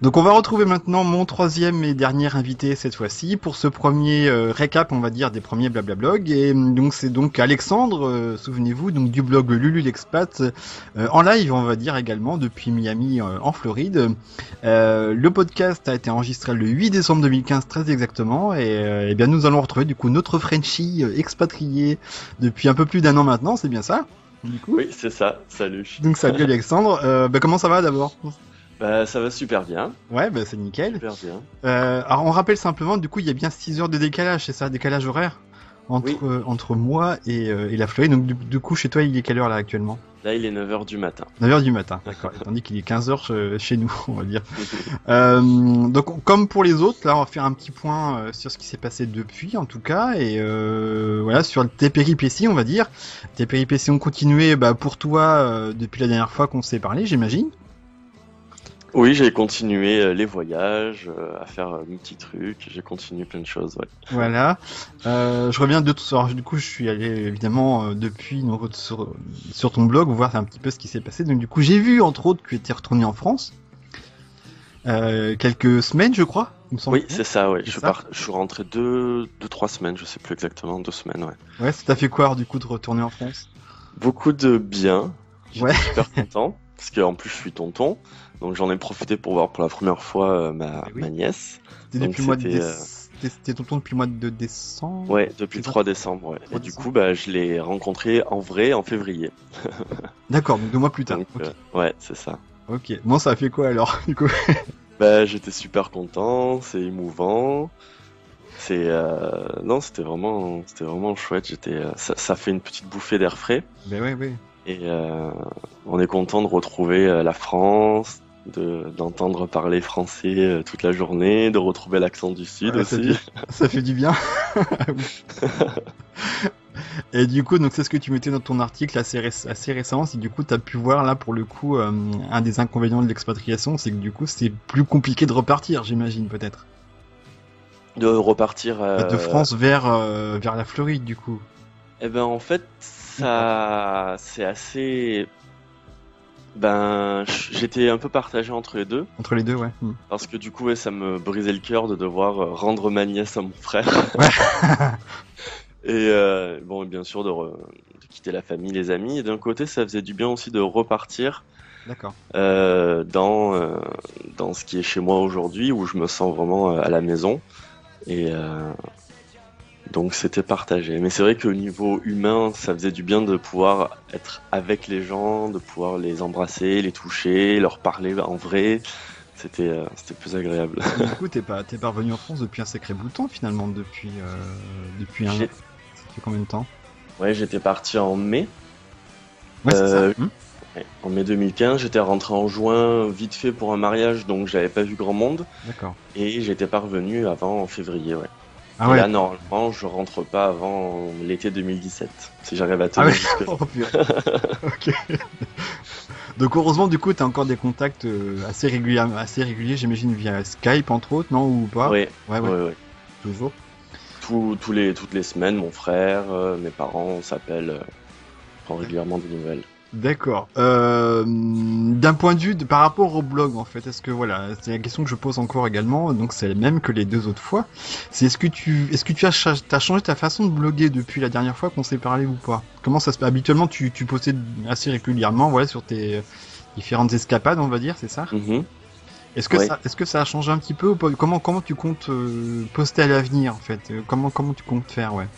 A: Donc on va retrouver maintenant mon troisième et dernier invité cette fois-ci pour ce premier euh, récap, on va dire, des premiers Blablablog. Et donc c'est donc Alexandre, euh, souvenez-vous, donc du blog Lulu l'Expat, euh, en live, on va dire également, depuis Miami euh, en Floride. Euh, le podcast a été enregistré le huit décembre deux mille quinze, très exactement. Et, euh, et bien nous allons retrouver du coup notre Frenchie euh, expatrié depuis un peu plus d'un an maintenant, c'est bien ça du coup.
D: Oui, c'est ça, salut.
A: Donc salut Alexandre, euh, bah, comment ça va d'abord?
D: Bah, ça va super bien.
A: Ouais, bah c'est nickel.
D: Super bien.
A: Euh, alors on rappelle simplement, du coup, il y a bien six heures de décalage, c'est ça, décalage horaire entre
D: Oui.
A: euh, entre moi et, euh, et la Floride. Donc du, du coup, chez toi, il est quelle heure là actuellement?
D: Là, il est neuf heures du matin.
A: neuf heures du matin, d'accord. Tandis qu'il est quinze heures chez, chez nous, on va dire. euh, donc comme pour les autres, là, on va faire un petit point euh, sur ce qui s'est passé depuis, en tout cas, et euh, voilà, sur tes péripéties, on va dire. Tes péripéties ont continué, bah, pour toi euh, depuis la dernière fois qu'on s'est parlé, j'imagine.
D: Oui, j'ai continué euh, les voyages, euh, à faire euh, mes petits trucs, j'ai continué plein de choses, ouais.
A: Voilà. Euh, je reviens de tout ça. Du coup, je suis allé évidemment euh, depuis donc, sur, sur ton blog voir un petit peu ce qui s'est passé. Donc du coup, j'ai vu entre autres que tu étais retourné en France. Euh, quelques semaines, je crois. Il me semble.
D: Oui, c'est ça, ouais.
A: C'est
D: Je suis,
A: ça
D: par... je suis rentré deux, deux, trois semaines, je sais plus exactement, deux semaines, ouais.
A: Ouais, ça t'a fait quoi alors, du coup de retourner en France?
D: Beaucoup de bien. J'étais
A: Ouais.
D: super content, parce qu'en plus je suis tonton, donc j'en ai profité pour voir pour la première fois euh, ma,
A: Eh oui.
D: ma nièce.
A: C'était
D: Donc
A: depuis le mois de
D: c'était,
A: déce-
D: euh,
A: c'était- c'était tonton depuis le mois de décembre.
D: Ouais, depuis le
A: C'est ça
D: trois décembre, ouais.
A: trois
D: Et du
A: décembre.
D: coup, bah, je l'ai rencontré en vrai en février.
A: D'accord, donc deux mois plus tard.
D: Donc,
A: Ok.
D: euh, ouais, c'est ça.
A: Ok. Bon, ça a fait quoi alors du coup?
D: Bah, j'étais super content, c'est émouvant. C'est euh... non, c'était vraiment, c'était vraiment chouette. J'étais, euh, ça, ça fait une petite bouffée d'air frais
A: Ben ouais, ouais.
D: et euh, on est content de retrouver euh, la France, de d'entendre parler français euh, toute la journée, de retrouver l'accent du sud
A: Ouais, ça
D: aussi.
A: fait- Ça fait du bien. Et du coup, donc c'est ce que tu mettais dans ton article assez, réc- assez récent, c'est que du coup tu as pu voir là pour le coup euh, un des inconvénients de l'expatriation, c'est que du coup c'est plus compliqué de repartir, j'imagine peut-être.
D: De repartir. euh,
A: De France vers euh, vers la Floride du coup.
D: Eh ben en fait, ça, c'est assez. Ben, j'étais un peu partagé entre les deux.
A: Entre les deux, ouais. Hmm.
D: Parce que du coup, ouais, ça me brisait le cœur de devoir euh, rendre ma nièce à mon frère.
A: Ouais.
D: Et euh, bon, bien sûr, de, re- de quitter la famille, les amis. Et d'un côté, ça faisait du bien aussi de repartir
A: D'accord.
D: euh, dans, euh, dans ce qui est chez moi aujourd'hui, où je me sens vraiment euh, à la maison. Et euh, donc, c'était partagé. Mais c'est vrai qu'au niveau humain, ça faisait du bien de pouvoir être avec les gens, de pouvoir les embrasser, les toucher, leur parler en vrai. C'était euh, c'était plus agréable.
A: Du coup, t'es pas t'es pas revenu en France depuis un sacré bout de temps finalement, depuis euh, depuis un.
D: J'ai-
A: Ça fait combien de temps?
D: Ouais, j'étais parti en mai.
A: Ouais, c'est
D: Euh,
A: ça. Hmm.
D: Ouais, en mai deux mille quinze, j'étais rentré en juin vite fait pour un mariage, donc j'avais pas vu grand monde.
A: D'accord.
D: Et j'étais pas revenu avant en février, ouais.
A: Ah
D: Et
A: ouais.
D: là, normalement, je rentre pas avant l'été deux mille dix-sept, si j'arrive à
A: Ah
D: tenir
A: ouais.
D: jusque.
A: Oh, purée. Ok. Donc heureusement du coup t'as encore des contacts euh, assez réguliers, assez réguliers, j'imagine via Skype entre autres, non ou pas?
D: Ouais,
A: Ouais,
D: ouais,
A: ouais,
D: ouais.
A: toujours.
D: Tous, tous les, toutes les semaines, mon frère, euh, mes parents, on s'appelle, euh, prend régulièrement des nouvelles.
A: D'accord. Euh, d'un point de vue de, par rapport au blog en fait, est-ce que voilà, c'est la question que je pose encore également, donc c'est la même que les deux autres fois. C'est est-ce que tu, est-ce que tu as, cha- t'as changé ta façon de bloguer depuis la dernière fois qu'on s'est parlé ou pas? Comment ça se passe? Habituellement tu, tu postais assez régulièrement, voilà, sur tes différentes escapades, on va dire, c'est ça?
D: Mhm.
A: Est-ce que
D: Ouais.
A: ça, est-ce que ça a changé un petit peu ou pas? Comment, comment tu comptes euh, poster à l'avenir en fait? Euh, Comment, comment tu comptes faire, ouais?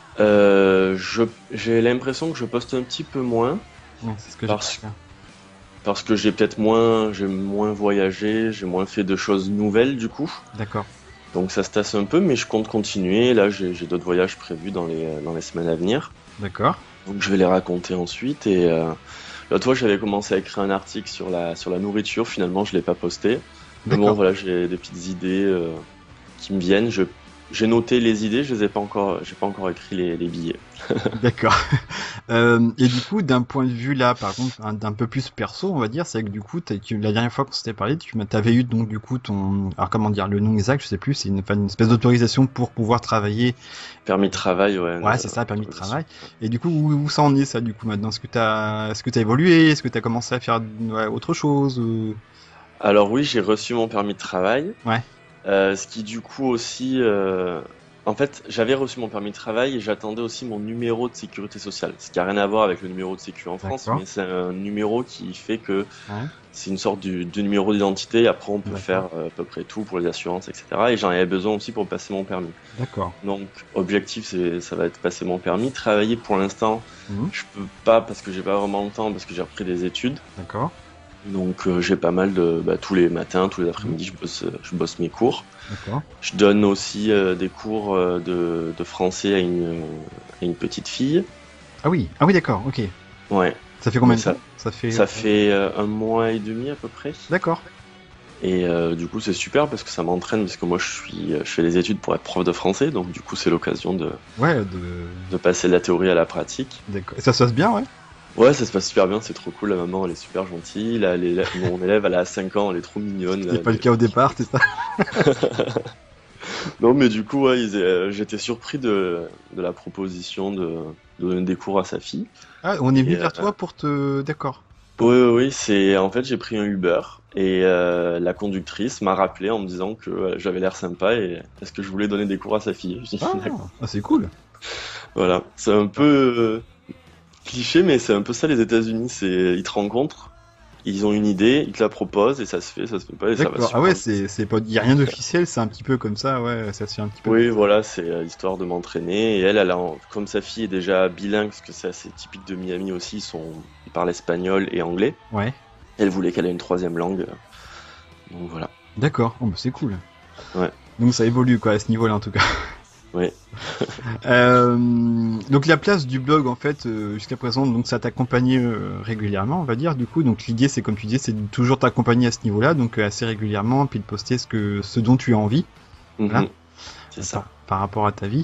D: Euh, je, j'ai l'impression que je poste un petit peu moins,
A: Ouais, c'est ce que j'ai
D: Parce-
A: fait.
D: parce que j'ai peut-être moins, j'ai moins voyagé, j'ai moins fait de choses nouvelles du coup.
A: D'accord.
D: Donc ça se tasse un peu, mais je compte continuer. Là, j'ai, j'ai d'autres voyages prévus dans les, dans les semaines à venir.
A: D'accord.
D: Donc je vais les raconter ensuite. Et euh, l'autre fois, j'avais commencé à écrire un article sur la, sur la nourriture. Finalement, je l'ai pas posté. Mais bon,
A: D'accord.
D: voilà, j'ai des petites idées euh, qui me viennent. Je, j'ai noté les idées, je les ai pas encore, j'ai pas encore écrit les, les billets.
A: D'accord. Euh, et du coup, d'un point de vue là, par contre, un- d'un peu plus perso, on va dire, c'est que du coup, t'as- tu- la dernière fois qu'on s'était parlé, tu m'as- t'avais eu donc du coup ton, alors comment dire, le nom exact, je sais plus, c'est une, enfin, une espèce d'autorisation pour pouvoir travailler.
D: Permis de travail, ouais.
A: Ouais,
D: euh,
A: c'est ça, permis de
D: autorisation.
A: travail. Et du coup, où, où ça en est ça du coup maintenant? Est-ce que t'as, est-ce que t'as évolué? Est-ce que t'as commencé à faire ouais, autre chose? euh
D: Alors oui, j'ai reçu mon permis de travail.
A: Ouais.
D: Euh, ce qui du coup aussi... euh, En fait, j'avais reçu mon permis de travail et j'attendais aussi mon numéro de sécurité sociale. Ce qui n'a rien à voir avec le numéro de sécu en France,
A: D'accord.
D: mais c'est un numéro qui fait que
A: Ouais.
D: c'est une sorte du- de numéro d'identité. Après, on peut
A: D'accord.
D: faire euh, à peu près tout pour les assurances, et cetera. Et j'en avais besoin aussi pour passer mon permis.
A: D'accord.
D: Donc, objectif, c'est, ça va être passer mon permis. Travailler pour l'instant,
A: Mhm.
D: je peux pas parce que j'ai pas vraiment le temps, parce que j'ai repris des études.
A: D'accord.
D: Donc, euh, j'ai pas mal de. Bah, tous les matins, tous les après-midi, je bosse, je bosse mes cours.
A: D'accord.
D: Je donne aussi euh, des cours euh, de, de français à une, à une petite fille.
A: Ah oui, ah oui, d'accord, ok.
D: Ouais,
A: Ça fait combien de
D: Ça-
A: temps Ça fait.
D: ça fait euh, un mois et demi à peu près.
A: D'accord.
D: Et euh, du coup, c'est super parce que ça m'entraîne, parce que moi, je suis, je fais des études pour être prof de français, donc du coup, c'est l'occasion de,
A: Ouais, de.
D: de passer de la théorie à la pratique.
A: D'accord. Et ça se passe bien, ouais.
D: Ouais, ça se passe super bien, c'est trop cool. La maman, elle est super gentille. Là, l'élève- mon élève, elle a cinq ans, elle est trop mignonne.
A: C'était pas le cas au départ, c'est ça.
D: Non, mais du coup, ouais, ils- euh, j'étais surpris de, de la proposition de, de donner des cours à sa fille.
A: Ah, on est venu
D: Et,
A: vers
D: euh,
A: toi pour te. D'accord.
D: Oui, oui, oui, c'est en fait j'ai pris un Uber et euh, la conductrice m'a rappelé en me disant que euh, j'avais l'air sympa et est-ce que je voulais donner des cours à sa fille. Je dis,
A: Ah,
D: d'accord.
A: ah, c'est cool.
D: Voilà, c'est un peu euh, cliché, mais c'est un peu ça les États-Unis. C'est ils te rencontrent, ils ont une idée, ils te la proposent et ça se fait, ça se fait pas et ça va
A: D'accord.
D: super
A: Ah ouais,
D: vite.
A: c'est c'est pas. Y a rien d'officiel, c'est un petit peu comme ça, ouais. Ça se fait un petit peu.
D: Oui, voilà, c'est euh, histoire de m'entraîner. Et elle, elle a, en- comme sa fille est déjà bilingue, parce que c'est assez typique de Miami aussi, ils sont, ils parlent espagnol et anglais.
A: Ouais.
D: Elle voulait qu'elle ait une troisième langue. Donc voilà.
A: D'accord. Oh, bah, c'est cool.
D: Ouais.
A: Donc ça évolue quoi à ce niveau-là en tout cas.
D: Ouais.
A: Euh, donc la place du blog en fait euh, jusqu'à présent donc ça t'accompagnait euh, régulièrement on va dire du coup donc l'idée c'est comme tu disais c'est de toujours t'accompagner à ce niveau-là donc euh, assez régulièrement puis de poster ce que ce dont tu as envie Voilà.
D: Mhm. C'est ça.
A: par, par rapport à ta vie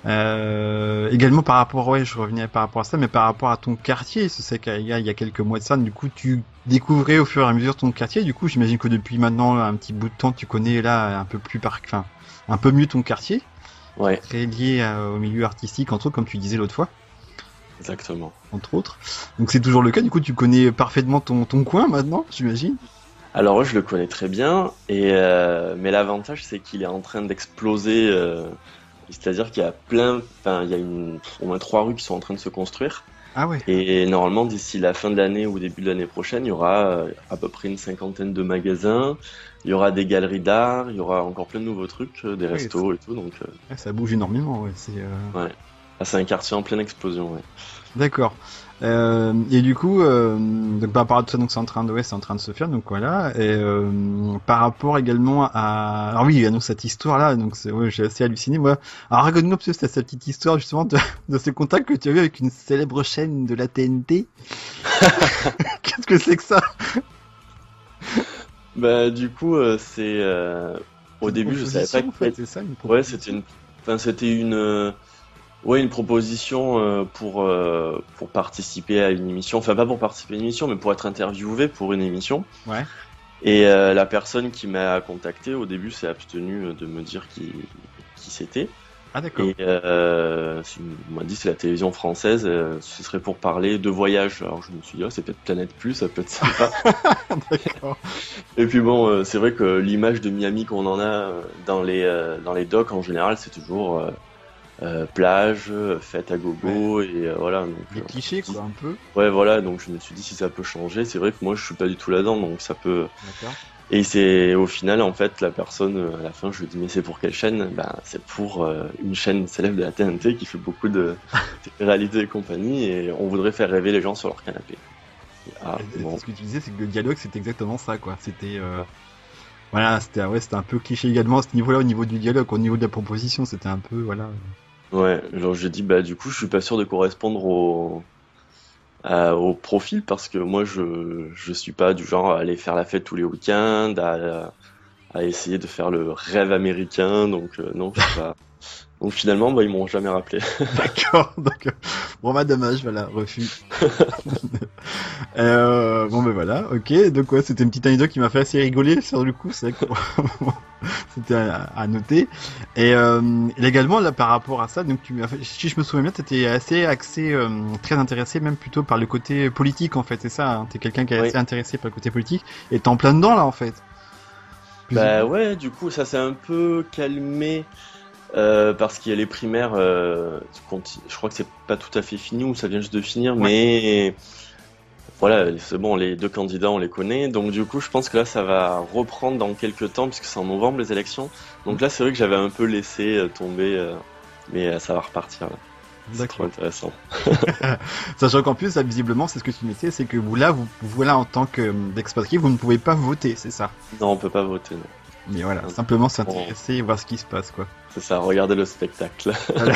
A: euh, également par rapport ouais je revenais par rapport à ça mais par rapport à ton quartier c'est qu'il y a, il y a quelques mois de ça du coup tu découvrais au fur et à mesure ton quartier du coup j'imagine que depuis maintenant un petit bout de temps tu connais là un peu plus par enfin un peu mieux ton quartier
D: Ouais,
A: très lié à- au milieu artistique, entre autres, comme tu disais l'autre fois,
D: exactement.
A: entre autres. Donc c'est toujours le cas, du coup tu connais parfaitement ton, ton coin maintenant, j'imagine.
D: Alors, je le connais très bien, et euh, mais l'avantage, c'est qu'il est en train d'exploser. euh, C'est-à-dire qu'il y a plein, enfin, il y a une, au moins trois rues qui sont en train de se construire.
A: Ah ouais,
D: Et normalement, d'ici la fin de l'année ou début de l'année prochaine, il y aura euh, à peu près une cinquantaine de magasins, il y aura des galeries d'art, il y aura encore plein de nouveaux trucs, euh, des
A: Oui,
D: restos et tout. Donc, euh,
A: ouais, ça bouge énormément, ouais, c'est... euh,
D: ouais. Ah, c'est un quartier en pleine explosion. Ouais.
A: D'accord. Euh, et du coup, euh, donc par rapport à tout ça, donc c'est en train de, ouais, c'est en train de se faire, donc voilà. Et euh, par rapport également à, alors oui, donc cette histoire-là, donc c'est, ouais, j'ai assez halluciné moi. Alors raconte-nous parce que c'était cette petite histoire justement de, de ce contact que tu as eu avec une célèbre chaîne de la T N T. Qu'est-ce que c'est que ça?
D: Bah, du coup, euh, c'est euh, au début, je savais pas
A: en
D: que
A: fait, c'est ça, une
D: Ouais,
A: proposition.
D: c'était une, enfin, c'était une, euh, ouais, une proposition euh, pour euh, pour participer à une émission. Enfin, pas pour participer à une émission, mais pour être interviewé pour une émission.
A: Ouais.
D: Et euh, la personne qui m'a contacté au début s'est abstenue de me dire qui qui c'était.
A: Ah d'accord.
D: Et euh, on m'a dit c'est la télévision française. euh, ce serait pour parler de voyage. Alors je me suis dit oh, c'est peut-être Planète Plus, ça peut être sympa.
A: D'accord.
D: Et puis bon, euh, c'est vrai que l'image de Miami qu'on en a euh, dans les euh, dans les docs en général, c'est toujours euh, euh, plage, euh, fête à gogo et euh, voilà. Donc,
A: Des
D: euh,
A: clichés quoi, un peu.
D: ouais, voilà. Donc je me suis dit si ça peut changer. C'est vrai que moi je suis pas du tout là-dedans, donc ça peut.
A: D'accord.
D: Et c'est au final en fait la personne euh, à la fin je lui dis mais c'est pour quelle chaîne? Ben c'est pour euh, une chaîne célèbre de la T N T qui fait beaucoup de réalité et compagnie et on voudrait faire rêver les gens sur leur canapé. Ah
A: Et- et
D: bon.
A: Ce que tu disais, c'est que le dialogue, c'était exactement ça, quoi. C'était, euh... voilà, c'était, ouais, c'était un peu cliché également à ce niveau-là, au niveau du dialogue, au niveau de la proposition, c'était un peu, voilà.
D: Ouais, genre je dis bah du coup je suis pas sûr de correspondre au à- au profil parce que moi je je suis pas du genre à aller faire la fête tous les week-ends, à, à essayer de faire le rêve américain, donc euh, non je suis pas. Donc finalement bah ils m'ont jamais rappelé.
A: D'accord, donc, euh, bon, bah, dommage, voilà, refus. euh, bon, ben voilà, ok, donc, ouais, c'était une petite anecdote qui m'a fait assez rigoler sur le coup, c'est vrai que c'était à, à noter. Et euh, également là par rapport à ça, donc tu, si je me souviens bien, t'étais assez axé, euh, très intéressé même plutôt par le côté politique en fait, c'est ça. Hein, t'es quelqu'un qui est
D: Oui.
A: assez intéressé par le côté politique et t'es en plein dedans là en fait. Plus
D: Bah ouais, du coup, ça s'est un peu calmé euh, parce qu'il y a les primaires. Euh, conti- je crois que c'est pas tout à fait fini ou ça vient juste de finir,
A: Ouais.
D: mais voilà, c'est bon, les deux candidats, on les connaît. Donc du coup, je pense que là, ça va reprendre dans quelques temps puisque c'est en novembre les élections. Donc là, c'est vrai que j'avais un peu laissé euh, tomber, euh, mais euh, ça va repartir là. C'est trop
A: D'accord.
D: intéressant.
A: Sachant qu'en plus, là, visiblement, c'est ce que tu mettais, c'est que vous là, vous, vous là en tant qu'expatrié, vous ne pouvez pas voter, c'est ça.
D: Non, on peut pas voter, non.
A: Mais voilà,
D: Non.
A: simplement s'intéresser et voir ce qui se passe, quoi.
D: C'est ça, regardez le spectacle.
A: Voilà.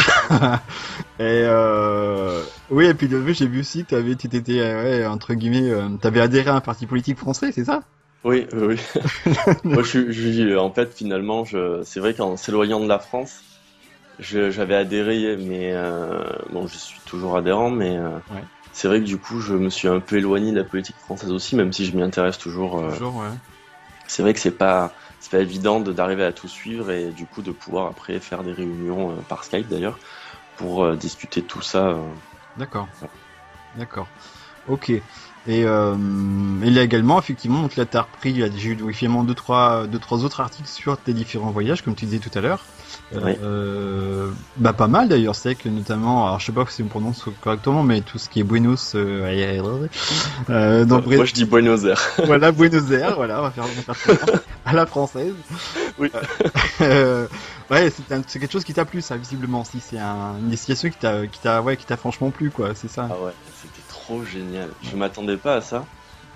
A: Et euh... oui, et puis le j'ai vu aussi que t'avais, tu t'étais, euh, ouais, entre guillemets, euh, t'avais adhéré à un parti politique français, c'est ça?
D: Oui, oui, oui. Moi, je suis, je suis- en fait, finalement, je, c'est vrai qu'en s'éloignant de la France, je- j'avais adhéré, mais euh, bon, je suis toujours adhérent, mais euh,
A: Ouais.
D: c'est vrai que du coup, je me suis un peu éloigné de la politique française aussi, même si je m'y intéresse toujours. euh,
A: Toujours, ouais.
D: c'est vrai que c'est pas, c'est pas évident de- d'arriver à tout suivre et du coup de pouvoir après faire des réunions euh, par Skype d'ailleurs pour euh, discuter de tout ça. euh.
A: D'accord.
D: Ouais.
A: D'accord. Ok. Et euh, il y a également, effectivement, donc là, t'as repris, il y a- j'ai eu effectivement deux, trois, deux, trois autres articles sur tes différents voyages, comme tu disais tout à l'heure. Euh,
D: Ouais.
A: euh, bah, pas mal d'ailleurs, c'est que notamment, alors je sais pas si on prononce correctement, mais tout ce qui est Buenos, euh, euh, dans
D: Moi, je dis Buenos Aires.
A: voilà, Buenos Aires, voilà, on va faire, on va faire ça à la française.
D: Oui.
A: Euh, ouais, c'est, un- c'est quelque chose qui t'a plu, ça, visiblement, si c'est un, une destination qui t'a, qui t'a, ouais, qui t'a franchement plu, quoi, c'est ça.
D: Ah ouais, c'était trop génial. Je m'attendais pas à ça.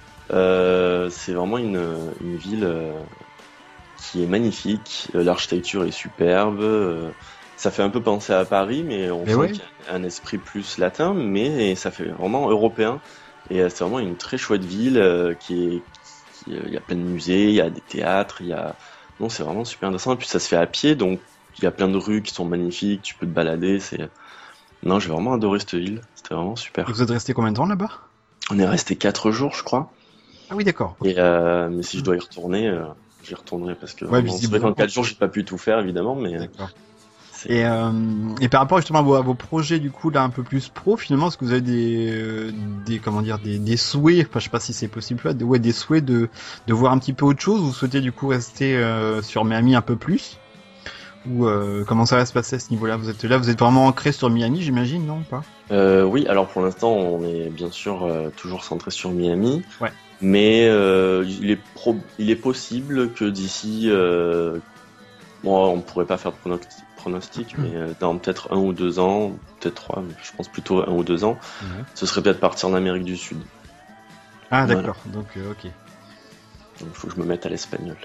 D: Euh, c'est vraiment une, une ville euh, qui est magnifique. Euh, L'architecture est superbe. euh, Ça fait un peu penser à Paris, mais on
A: Mais
D: sent
A: ouais.
D: qu'il y a un esprit plus latin, mais ça fait vraiment européen. Et euh, c'est vraiment une très chouette ville euh, qui est, qui, euh, il y a plein de musées, il y a des théâtres, il y a, non, c'est vraiment super intéressant. Et puis ça se fait à pied, donc il y a plein de rues qui sont magnifiques, tu peux te balader. C'est, non, j'ai vraiment adoré cette ville. C'était vraiment super.
A: Et vous êtes resté combien de temps là-bas?
D: On est resté quatre jours, je crois.
A: Ah oui, d'accord.
D: Et euh, mais si je dois y retourner, euh, j'y retournerai parce que
A: Ouais,
D: vraiment, c'est vrai
A: visiblement.
D: qu'en quatre jours, j'ai pas pu tout faire évidemment, mais euh,
A: D'accord.
D: c'est-
A: Et, euh, et par rapport justement à vos, à vos projets du coup là un peu plus pro, finalement, est-ce que vous avez des, euh, des comment dire, des, des souhaits, enfin je sais pas si c'est possible là, des, ouais, des souhaits de, de voir un petit peu autre chose, ou vous souhaitez du coup rester euh, sur Miami un peu plus, ou euh, comment ça va se passer à ce niveau-là? Vous êtes là, vous êtes vraiment ancré sur Miami, j'imagine, non, ou pas?
D: Euh, oui, alors pour l'instant, on est bien sûr euh, toujours centré sur Miami,
A: Ouais.
D: mais euh, il est pro- il est possible que d'ici, euh, bon, on pourrait pas faire de pronostic, pronostic, mais euh, dans peut-être un ou deux ans, peut-être trois, mais je pense plutôt un ou deux ans,
A: Ouais.
D: ce serait peut-être partir en Amérique du Sud.
A: Ah
D: Voilà.
A: d'accord, donc euh, ok.
D: Donc il faut que je me mette à l'espagnol.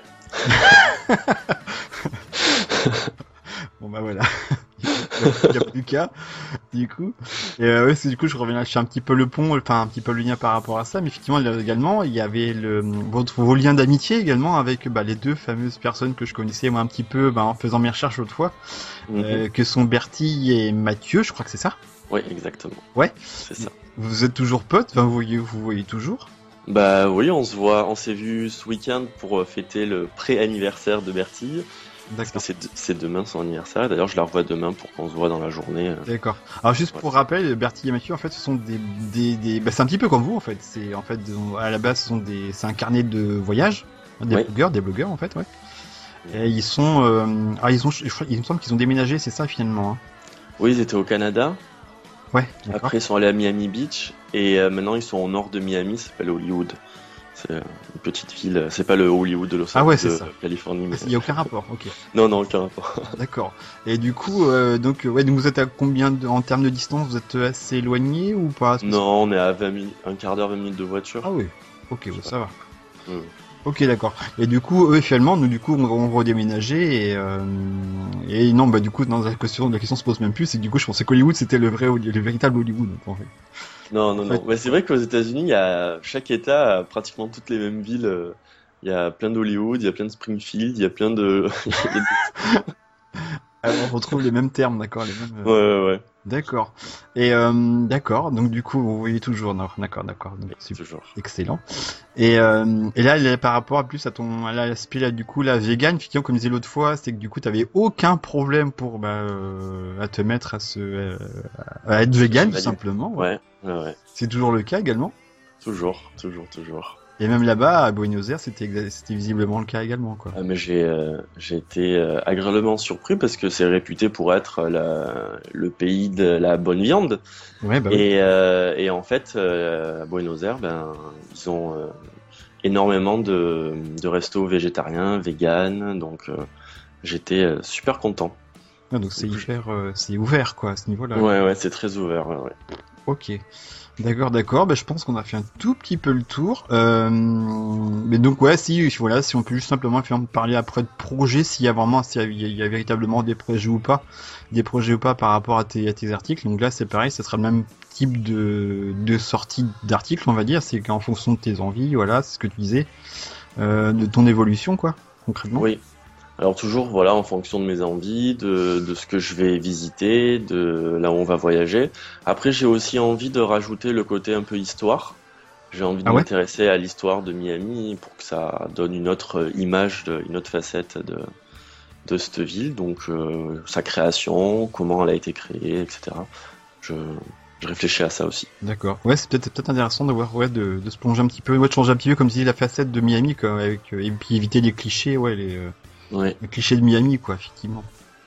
A: Bon bah voilà. Il n'y a plus qu'à, du coup. Et euh, ouais, c'est du coup, je reviens, je fais un petit peu le pont, enfin un petit peu le lien par rapport à ça, mais effectivement, là, également, il y avait le, votre, vos liens d'amitié également avec bah, les deux fameuses personnes que je connaissais moi un petit peu bah, en faisant mes recherches l'autre fois,
D: Mhm.
A: euh, que sont Bertie et Mathieu, je crois que c'est ça.
D: Oui, exactement.
A: Ouais.
D: C'est ça.
A: Vous êtes toujours potes, enfin, vous voyez, vous voyez toujours.
D: Bah oui, on se voit, on s'est vu ce week-end pour euh, fêter le pré-anniversaire de Bertille. Parce que
A: D'accord.
D: c'est, c'est demain son anniversaire. D'ailleurs, je la revois demain pour qu'on se voit dans la journée. euh.
A: D'accord. Alors juste pour
D: Ouais.
A: rappel, Bertie et Mathieu, en fait, ce sont des, des, des... Bah, c'est un petit peu comme vous, en fait. C'est en fait, à la base, ce sont des, c'est un carnet de voyage, des
D: Ouais.
A: blogueurs, des blogueurs, en fait, ouais. Et ils sont, euh... ah, ils ont, je crois- il me semble qu'ils ont déménagé, c'est ça finalement. Hein.
D: Oui, ils étaient au Canada.
A: Ouais. D'accord.
D: Après, ils sont allés à Miami Beach. Et euh, maintenant, ils sont au nord de Miami. Ça s'appelle Hollywood. C'est euh, une petite ville. C'est pas le Hollywood de Los
A: Ah ouais,
D: Angeles,
A: c'est
D: de
A: ça.
D: Californie. Mais...
A: Il y a aucun rapport. Ok.
D: Non, non, aucun rapport.
A: D'accord. Et du coup, euh, donc, ouais, donc vous êtes à combien de... en termes de distance, vous êtes assez éloigné ou pas?
D: Non, on est à vingt minutes, un quart d'heure, vingt minutes de voiture.
A: Ah oui. Ok, ouais, ça va.
D: Mm.
A: Ok, d'accord. Et du coup, eux, finalement, nous, du coup, on, on redéménageait et, euh, et non, bah, du coup, dans la question, la question se pose même plus, c'est que du coup, je pensais qu'Hollywood, c'était le vrai, Holly- le véritable Hollywood, en fait.
D: Non, non,
A: En
D: non.
A: fait-
D: Mais c'est vrai qu'aux États-Unis, il y a chaque État a pratiquement toutes les mêmes villes. euh, Il y a plein d'Hollywood, il y a plein de Springfield, il y a plein de.
A: Alors, on retrouve les mêmes termes, d'accord, les mêmes.
D: Ouais,
A: euh,
D: ouais, ouais.
A: D'accord. Et euh, d'accord. Donc du coup, vous voyez toujours. Non, d'accord, d'accord. Donc, super.
D: Toujours.
A: Excellent. Et, euh, et là, il est par rapport à plus à ton à l'aspect là du coup la vegan, effectivement, comme je disais l'autre fois, c'est que du coup, t'avais aucun problème pour bah, euh, à te mettre à se euh, à être vegan tout
D: Valide.
A: simplement. Ouais.
D: Ouais, ouais, ouais.
A: C'est toujours le cas également.
D: Toujours, toujours, toujours.
A: Et même là-bas à Buenos Aires, c'était exa- c'était visiblement le cas également, quoi.
D: Ah, mais j'ai euh, j'ai été euh, agréablement surpris parce que c'est réputé pour être la, le pays de la bonne viande.
A: Ouais, bah oui.
D: Et, euh, et en fait, euh, à Buenos Aires, ben, ils ont euh, énormément de, de restos végétariens, véganes, donc euh, j'étais euh, super content.
A: Ah, donc c'est hyper, euh, c'est ouvert quoi à ce niveau-là.
D: Ouais, ouais, c'est très ouvert. Ouais, ouais.
A: Ok. D'accord, d'accord. Bah, je pense qu'on a fait un tout petit peu le tour. Euh... Mais donc ouais, si voilà, si on peut juste simplement faire parler après de projets, s'il y a vraiment, s'il y a, il y a véritablement des projets ou pas, des projets ou pas par rapport à tes, à tes articles. Donc là, c'est pareil, ce sera le même type de, de sortie d'articles, on va dire. C'est qu'en fonction de tes envies, voilà, c'est ce que tu disais, euh, de ton évolution, quoi, concrètement.
D: Oui. Alors toujours, voilà, en fonction de mes envies, de, de ce que je vais visiter, de là où on va voyager. Après, j'ai aussi envie de rajouter le côté un peu histoire. J'ai envie de
A: Ah ouais
D: m'intéresser à l'histoire de Miami pour que ça donne une autre image, de, une autre facette de, de cette ville. Donc, euh, sa création, comment elle a été créée, et cetera. Je, je réfléchis à ça aussi.
A: D'accord. Ouais, c'est peut-être c'est peut-être intéressant de voir, ouais, de, de se plonger un petit peu, ouais, de changer un petit peu, comme si la facette de Miami, quoi, avec, euh, et puis éviter les clichés, ouais, les. Euh...
D: Ouais.
A: Le cliché de Miami, quoi, effectivement.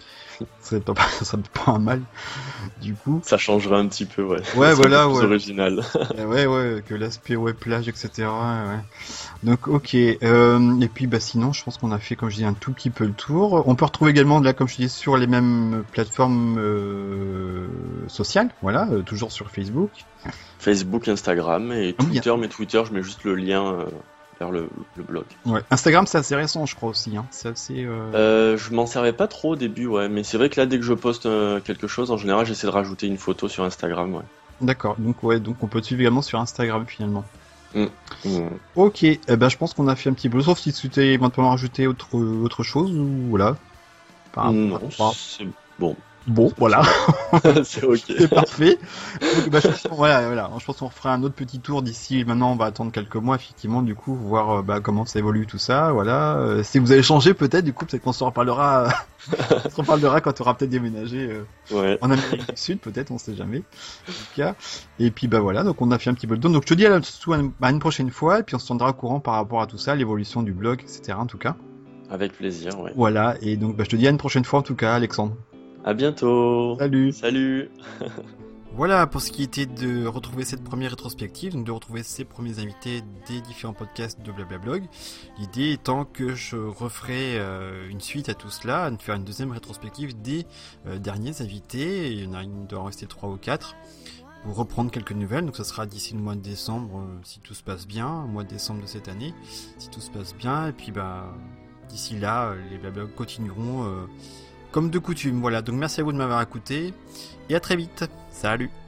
A: Ça serait pas, ça serait pas un mal, du coup.
D: Ça changerait un petit peu, ouais.
A: Ouais,
D: ça
A: voilà,
D: plus
A: ouais.
D: original.
A: Ouais, ouais, que l'aspect, ouais, plage, et cetera. Ouais. Donc, ok. Euh, et puis, bah, sinon, je pense qu'on a fait, comme je dis, un tout petit peu le tour. On peut retrouver également, là, comme je dis, sur les mêmes plateformes euh, sociales, voilà, euh, toujours sur Facebook.
D: Facebook, Instagram et
A: Ah oui,
D: Twitter, mais Twitter, je mets juste le lien euh, vers le, le blog.
A: Ouais. Instagram, c'est assez récent, je crois aussi. Hein. C'est assez. Euh...
D: Euh, je m'en servais pas trop au début, ouais, mais c'est vrai que là, dès que je poste euh, quelque chose, en général, j'essaie de rajouter une photo sur Instagram, ouais.
A: D'accord. Donc, ouais, donc on peut te suivre également sur Instagram finalement.
D: Mmh. Mmh.
A: Ok. Eh ben, je pense qu'on a fait un petit peu. Sauf si tu t'es éventuellement rajouté autre autre chose ou voilà. Par
D: Non,
A: rapport à-
D: c'est bon.
A: Bon, voilà.
D: C'est ok.
A: C'est parfait. Donc, bah, je pense qu'on- voilà, voilà. Je pense qu'on fera un autre petit tour d'ici. Maintenant, on va attendre quelques mois, effectivement, du coup, voir euh, bah, comment ça évolue tout ça. Voilà. Euh, si vous avez changé, peut-être, du coup, peut-être qu'on s'en reparlera. on s'en reparlera quand tu auras peut-être déménagé euh,
D: Ouais.
A: en Amérique du Sud, peut-être, on sait jamais. En tout cas. Et puis, bah voilà. Donc, on a fait un petit peu le tour. Donc, je te dis à, la, à une prochaine fois, et puis on se tiendra au courant par rapport à tout ça, l'évolution du blog, et cetera. En tout cas.
D: Avec plaisir, ouais.
A: Voilà. Et donc, bah, je te dis à une prochaine fois, en tout cas, Alexandre.
D: À bientôt.
A: Salut.
D: Salut.
A: Voilà pour ce qui était de retrouver cette première rétrospective, donc de retrouver ces premiers invités des différents podcasts de Blablablog. L'idée étant que je referai euh, une suite à tout cela, à faire une deuxième rétrospective des euh, derniers invités. Il y en a une, il doit en rester trois ou quatre, pour reprendre quelques nouvelles. Donc ça sera d'ici le mois de décembre, euh, si tout se passe bien, au mois de décembre de cette année, si tout se passe bien. Et puis bah d'ici là, euh, les Blablablog continueront. Euh, Comme de coutume, voilà. Donc merci à vous de m'avoir écouté et à très vite. Salut!